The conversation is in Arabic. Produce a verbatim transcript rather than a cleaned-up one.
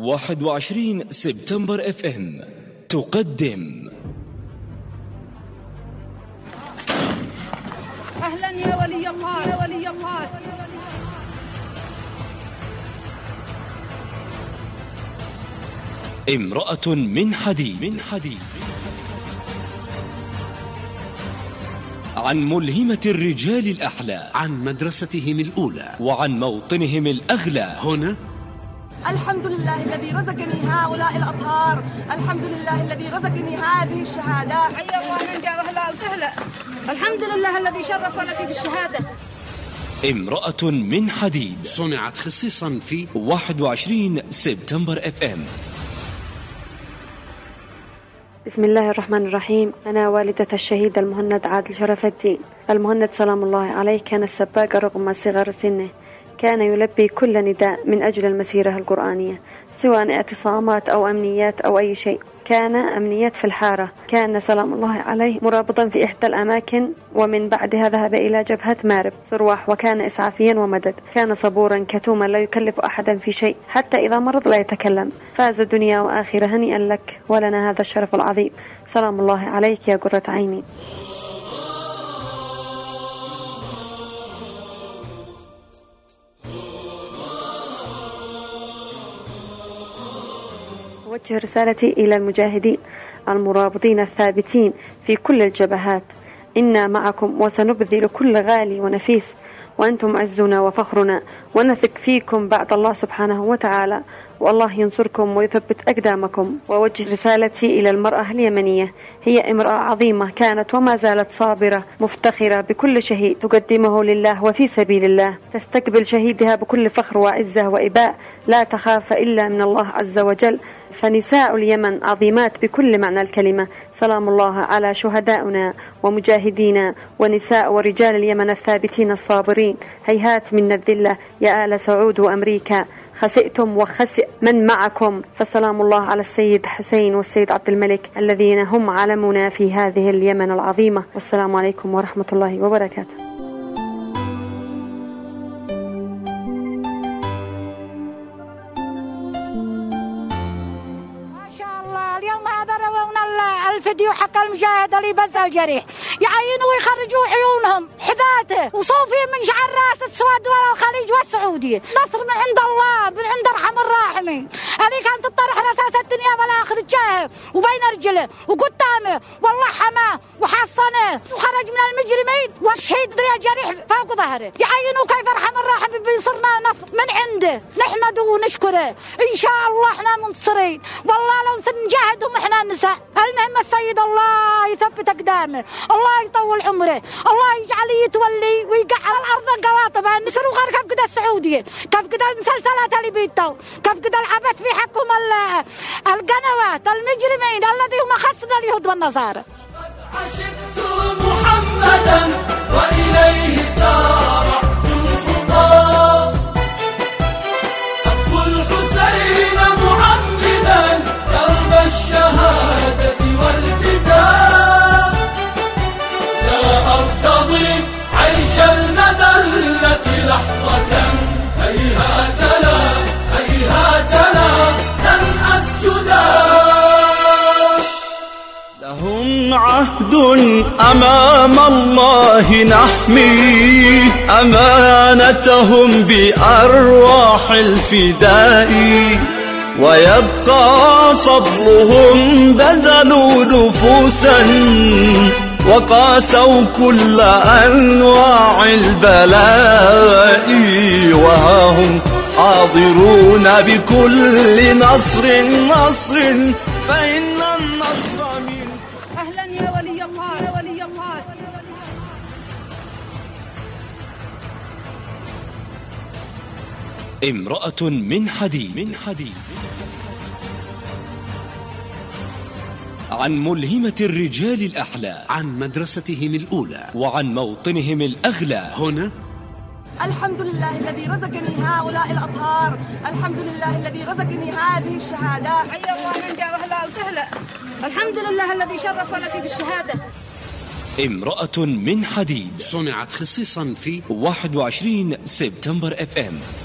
واحد وعشرين سبتمبر اف ام تقدم أهلا يا ولي الله يا ولي الله. امرأة من حديد من حديد عن ملهمة الرجال الأحلى، عن مدرستهم الأولى وعن موطنهم الأغلى. هنا الحمد لله الذي رزقني هؤلاء الأطهار، الحمد لله الذي رزقني هذه الشهادة. حيا الله من جاء أهلا وسهلا. الحمد لله الذي شرفنا في بالشهادة. امرأة من حديد صنعت خصيصا في واحد وعشرين سبتمبر اف ام. بسم الله الرحمن الرحيم. أنا والدة الشهيد المهند عادل شرف الدين المهند سلام الله عليه. كان السباق رغم صغر سنه، كان يلبي كل نداء من أجل المسيرة القرآنية، سواء اعتصامات أو أمنيات أو أي شيء. كان أمنيات في الحارة. كان سلام الله عليه مرابطا في إحدى الأماكن، ومن بعدها ذهب إلى جبهة مارب سرواح، وكان إسعافيا ومدد. كان صبورا كتوما لا يكلف أحدا في شيء، حتى إذا مرض لا يتكلم. فاز دنيا وآخرة، هنيئا لك ولنا هذا الشرف العظيم. سلام الله عليك يا قرة عيني. أوجه رسالتي إلى المجاهدين المرابطين الثابتين في كل الجبهات: إنا معكم وسنبذل كل غالي ونفيس، وأنتم عزنا وفخرنا، ونثق فيكم بعد الله سبحانه وتعالى، والله ينصركم ويثبت أقدامكم. وأوجه رسالتي إلى المرأة اليمنية، هي امرأة عظيمة كانت وما زالت صابرة مفتخرة بكل شهيد تقدمه لله وفي سبيل الله، تستقبل شهيدها بكل فخر وعزة وإباء، لا تخاف إلا من الله عز وجل. فنساء اليمن عظيمات بكل معنى الكلمة. سلام الله على شهدائنا ومجاهدينا ونساء ورجال اليمن الثابتين الصابرين. هيهات من الذلة يا آل سعود وأمريكا، خسئتم وخسئ من معكم. فسلام الله على السيد حسين والسيد عبد الملك الذين هم علمنا في هذه اليمن العظيمة. والسلام عليكم ورحمة الله وبركاته. اليوم هذا روونا الفيديو حق المجاهد اللي بز الجريح، يعينوا ويخرجوا عيونهم حذاته وصوفين من شعر راس السواد ولا الخليج والسعودية. نصر من عند الله، من عند ارحم الراحمين. اللي كانت تطرح رصاص الدنيا والاخر جاهه وبين رجله وقدامه، والله حماه وحصنه وخرج من المجرمين، والشهيد الجريح فوق ظهره. يعينوا كيف ارحم الراحمين بيصرنا نصر من عنده، نحمده ونشكره. ان شاء الله احنا منتصرين، والله لو سنجاهد احنا النساء. المهم السيد الله يثبت اقدامه، الله يطول عمره، الله يجعل يتولي ويقع على الارض قواطب النسر وغير كيف قد السعوديه، كيف قد المسلسلات اللي بيتو، كيف قد العبث في حقهم القنوات المجرمين الذي هم خسرنا اليهود والنصارى. عشقت محمدا واليه سارعت الخطى، اطفو الحسين معمدا درب الشهادة والفداء، لا أرتضي عيش المذلة لحظة، هيهات لا هيهات لا لن أسجدا. لهم عهد أمام الله، نحمي أمانتهم بأرواح الفداء، ويبقى فضلهم بذلوا نفوسا وقاسوا كل أنواع البلاء، وها هم حاضرون بكل نصر نصر، فإن النصر من أهلا يا ولي الله يا ولي الله. امرأة من حديد من حديد عن ملهمة الرجال الأحلى، عن مدرستهم الأولى، وعن موطنهم الأغلى. هنا الحمد لله الذي رزقني هؤلاء الأطهار، الحمد لله الذي رزقني هذه الشهادة. حيا الله من جاء أهلا وسهلا. الحمد لله الذي شرفنا في بالشهادة. امرأة من حديد صنعت خصيصا في واحد وعشرين سبتمبر اف ام.